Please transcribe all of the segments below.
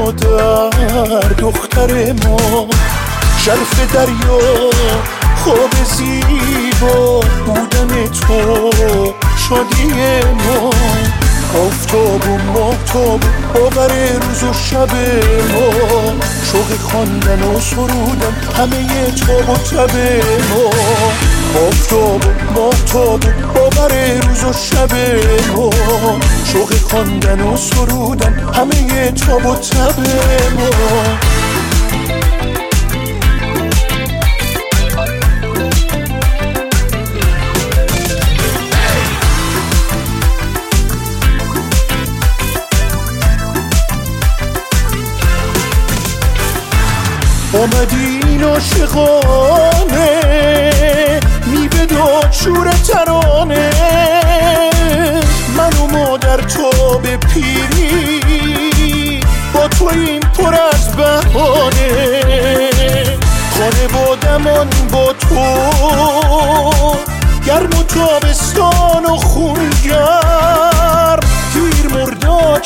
مادر دختر ما، شرف دریا خواب زیبا بودن تو شادی ما، آفتاب و ماهتاب باور روز و شب ما، شوق خواندن و سرودن همه تاب و تب ما، آفتاب و ماهتاب باور روز و شب ما، شوق خواندن و سرودن همه تاب و تب ما. آمدین عاشقانه میوه داد شور ترانه، من و مادر تا به پیری با تو این پر از بهانه، خانوادمان با تو گرم و تابستان و خونگرم، گیر مرداد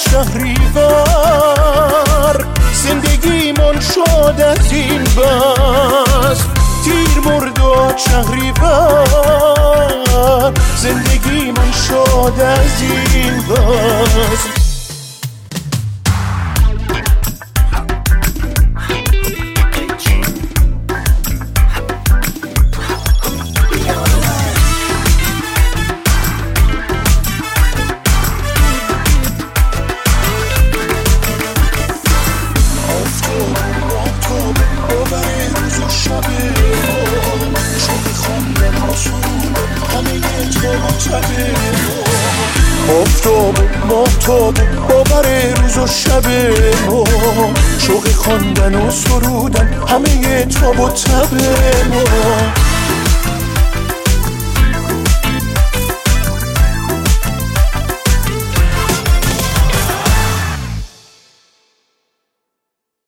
شهریور زندگیمان شاد از این بس، تیر مرداد شهریور زندگیمان شاد از این بس. آفتاب ماهتاب باور روز و شب ما، شوق خواندن و سرودن همه تاب و تب ما.